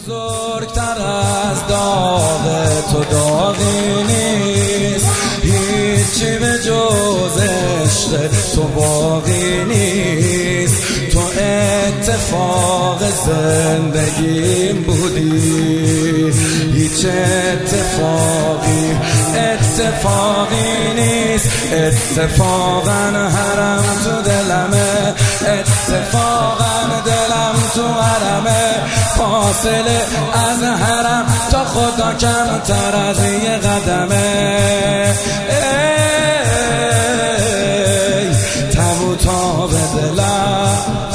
بزرگتر از داغ تو داغی نیست، هیچی به جز عشق تو باقی نیست. تو اتفاق زندگیم بودی، هیچ اتفاقی نیست. اتفاقا حرم تو دلمه، اتفاقا دلم تو حرمه. فاصله از حرم تا خدا کمتر از یه قدمه. ای تابوتا به دلم،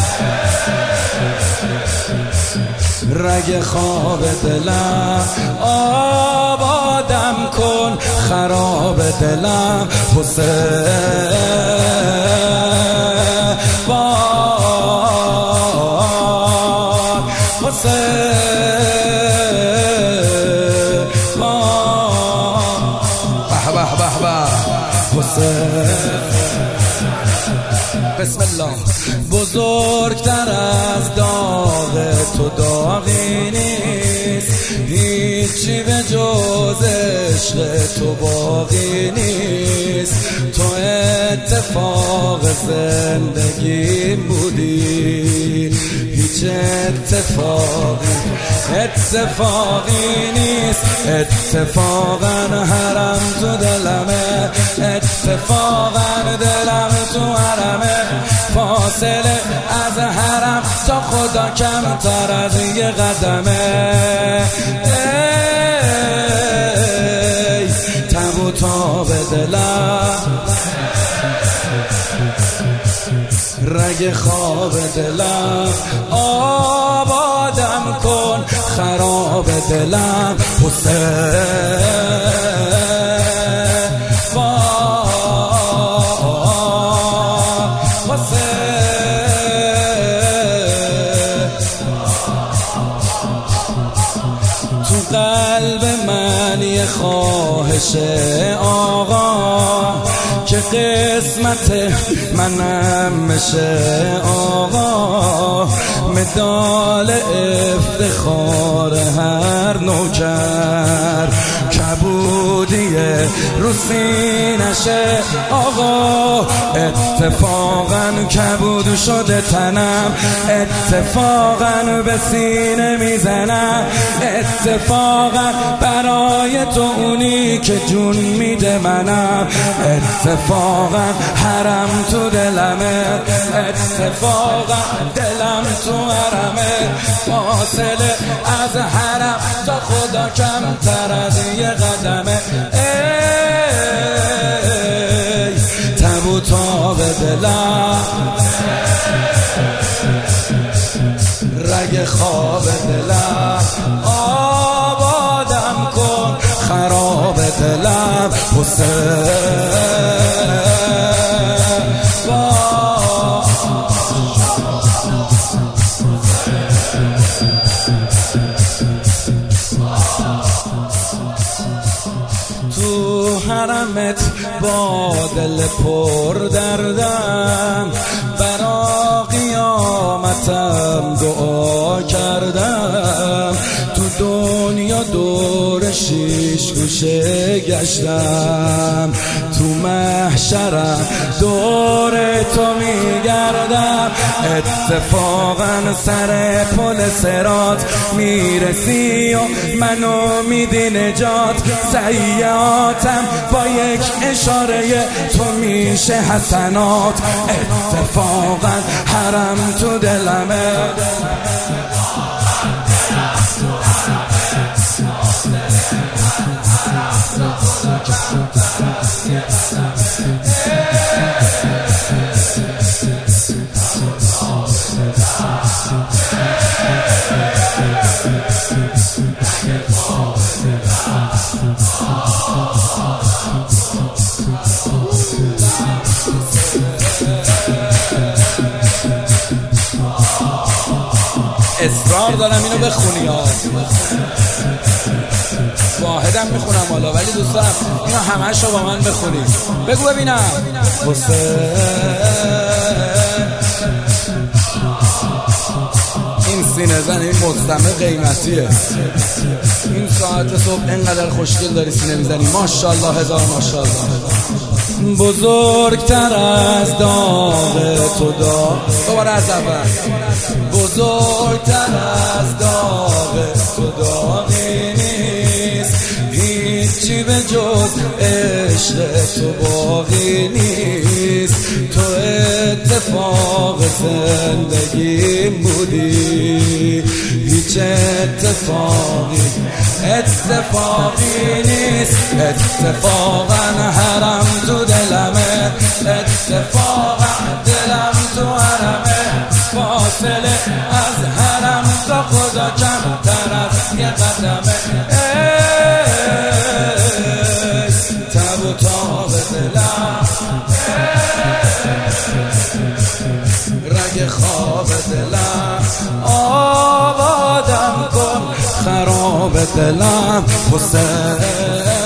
رگ خواب دلم. آبادم کن خراب دلم. حسین بسم الله. بزرگتر از داغ تو داغی نیست، هیچی به جز عشق تو باقی نیست. تو اتفاق زندگیم بودی، هیچ اتفاقی نیست. اتفاقا حرم تو دلمه، اتفاقا دلم تو حرمه. فاصله از حرم تا خدا کمتر از یه قدمه. ای تابوتا به دلم، رگ خواب دلم. آبادم کن خراب دلم. حسین تو قلب من یه خواهش آقا، که قسمت منم میشه آقا. مدال افتخار هر نوکر، کبودیه رو سینشه آقا. اتفاقا کبود شده تنم، اتفاقا به سینه میزنم. اتفاقا برای تو اونی که جون میده منم. اتفاقا حرم تو دلمه، اتفاقا دلم تو حرمه. فاصله از حرم تا خدا کمتر از یه قدمه. ای تابوتا به دلم، رگ خواب دلم. آبادم کن خراب دلم. حسین تو حرمت با دل پر دردم، برا قیامتم دعا کردم. تو دنیا دور شیش گوشه گشتم، تو محشرم دور تو میگردم. اتفاقا سر پل صراط میرسی و منو میدی نجات. سیئاتم با یک اشاره تو میشه حسنات. اتفاقا حرم تو دلمه، اصرار دارم اینو بخونی ها. واحدم میخونم حالا، ولی دوستان اینو همش رو با من بخونی. بگو ببینم. حسین این سینه زن این مستمع قیمتیه. این ساعت صبح اینقدر خوشگل داری سینه میزنی، ماشاءالله، هزار ماشاءالله. بزرگتر از داغ تو داغ، دوباره از اول، بزرگتر از داغ تو داغی نیست، هیچی به جز عشق تو باقی نیست. تو اتفاق زندگی بودی، هیچ اتفاقی نیست. اتفاقا حرم تو دلمه، اتفاقا دلم تو حرمه، فاصله از حرم تا خدا کمتر از یه قدمه. تب و تاب دلم، رگ خواب دلم، آبادم کن خراب دلم. حسین